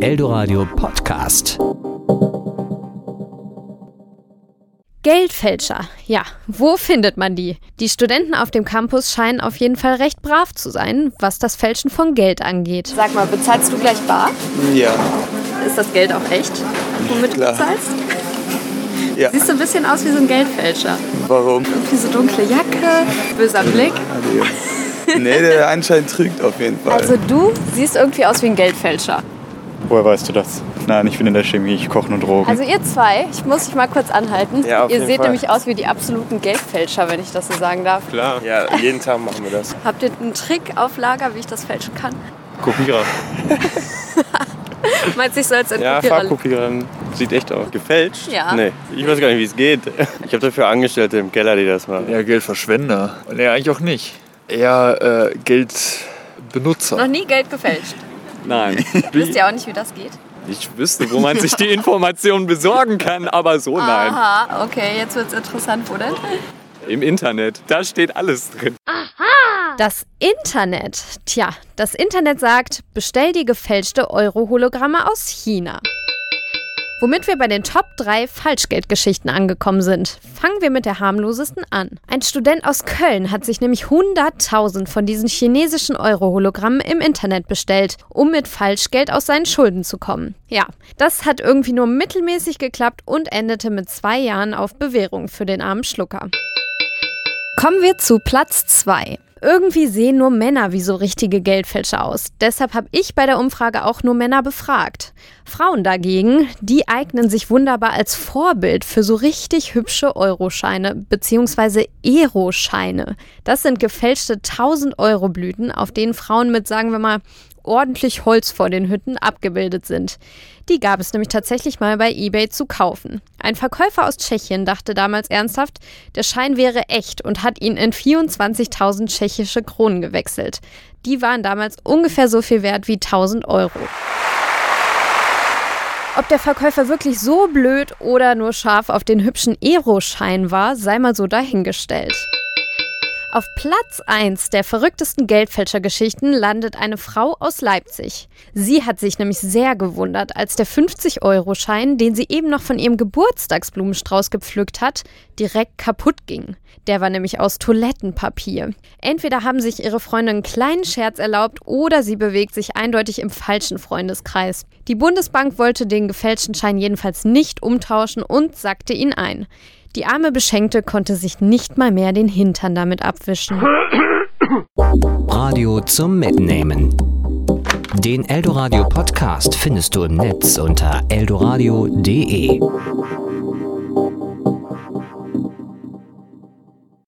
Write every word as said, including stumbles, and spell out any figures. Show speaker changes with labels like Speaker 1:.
Speaker 1: Eldoradio Podcast.
Speaker 2: Geldfälscher. Ja, wo findet man die? Die Studenten auf dem Campus scheinen auf jeden Fall recht brav zu sein, was das Fälschen von Geld angeht.
Speaker 3: Sag mal, bezahlst du gleich bar?
Speaker 4: Ja.
Speaker 3: Ist das Geld auch echt, womit
Speaker 4: Klar.
Speaker 3: du bezahlst?
Speaker 4: Ja.
Speaker 3: Siehst du ein bisschen aus wie so ein Geldfälscher.
Speaker 4: Warum?
Speaker 3: Irgendwie so dunkle Jacke, böser Blick.
Speaker 4: Nee, der Anschein trügt auf jeden Fall.
Speaker 3: Also du siehst irgendwie aus wie ein Geldfälscher.
Speaker 5: Woher weißt du das? Nein, ich bin in der Chemie, ich koche nur Drogen.
Speaker 3: Also ihr zwei, ich muss dich mal kurz anhalten.
Speaker 4: Ja, auf
Speaker 3: ihr
Speaker 4: jeden
Speaker 3: seht
Speaker 4: Fall.
Speaker 3: nämlich aus wie die absoluten Geldfälscher, wenn ich das so sagen darf.
Speaker 4: Klar. Ja, jeden Tag machen wir das.
Speaker 3: Habt ihr einen Trick auf Lager, wie ich das fälschen kann?
Speaker 5: Kopierer.
Speaker 3: Meinst du, ich soll jetzt einen
Speaker 6: Ja,
Speaker 3: Kopierer-
Speaker 6: Farbkopierer. Sieht echt aus. Gefälscht?
Speaker 3: Ja.
Speaker 6: Nee, ich weiß gar nicht, wie es geht. Ich habe dafür Angestellte im Keller, die das machen.
Speaker 7: Ja, Geldverschwender. Nee, eigentlich auch nicht. Eher äh, Geldbenutzer.
Speaker 3: Noch nie Geld gefälscht.
Speaker 6: Nein.
Speaker 3: Wisst ihr auch nicht, wie das geht?
Speaker 6: Ich wüsste, wo man sich die Informationen besorgen kann, aber so nein.
Speaker 3: Aha, okay, jetzt wird's interessant, wo denn?
Speaker 6: Im Internet, da steht alles drin.
Speaker 2: Das Internet. Tja, das Internet sagt, bestell dir gefälschte Euro-Hologramme aus China. Womit wir bei den Top drei Falschgeldgeschichten angekommen sind. Fangen wir mit der harmlosesten an. Ein Student aus Köln hat sich nämlich hunderttausend von diesen chinesischen Euro-Hologrammen im Internet bestellt, um mit Falschgeld aus seinen Schulden zu kommen. Ja, das hat irgendwie nur mittelmäßig geklappt und endete mit zwei Jahren auf Bewährung für den armen Schlucker. Kommen wir zu Platz zwei. Irgendwie sehen nur Männer wie so richtige Geldfälscher aus. Deshalb habe ich bei der Umfrage auch nur Männer befragt. Frauen dagegen, die eignen sich wunderbar als Vorbild für so richtig hübsche Euroscheine bzw. Eroscheine. Das sind gefälschte tausend-Euro-Blüten, auf denen Frauen mit, sagen wir mal, ordentlich Holz vor den Hütten abgebildet sind. Die gab es nämlich tatsächlich mal bei eBay zu kaufen. Ein Verkäufer aus Tschechien dachte damals ernsthaft, der Schein wäre echt und hat ihn in vierundzwanzigtausend tschechische Kronen gewechselt. Die waren damals ungefähr so viel wert wie tausend Euro. Ob der Verkäufer wirklich so blöd oder nur scharf auf den hübschen Eroschein war, sei mal so dahingestellt. Auf Platz eins der verrücktesten Geldfälschergeschichten landet eine Frau aus Leipzig. Sie hat sich nämlich sehr gewundert, als der fünfzig-Euro-Schein, den sie eben noch von ihrem Geburtstagsblumenstrauß gepflückt hat, direkt kaputt ging. Der war nämlich aus Toilettenpapier. Entweder haben sich ihre Freunde einen kleinen Scherz erlaubt oder sie bewegt sich eindeutig im falschen Freundeskreis. Die Bundesbank wollte den gefälschten Schein jedenfalls nicht umtauschen und sackte ihn ein. Die arme Beschenkte konnte sich nicht mal mehr den Hintern damit abwischen.
Speaker 1: Radio zum Mitnehmen. Den Eldoradio Podcast findest du im Netz unter eldoradio punkt de.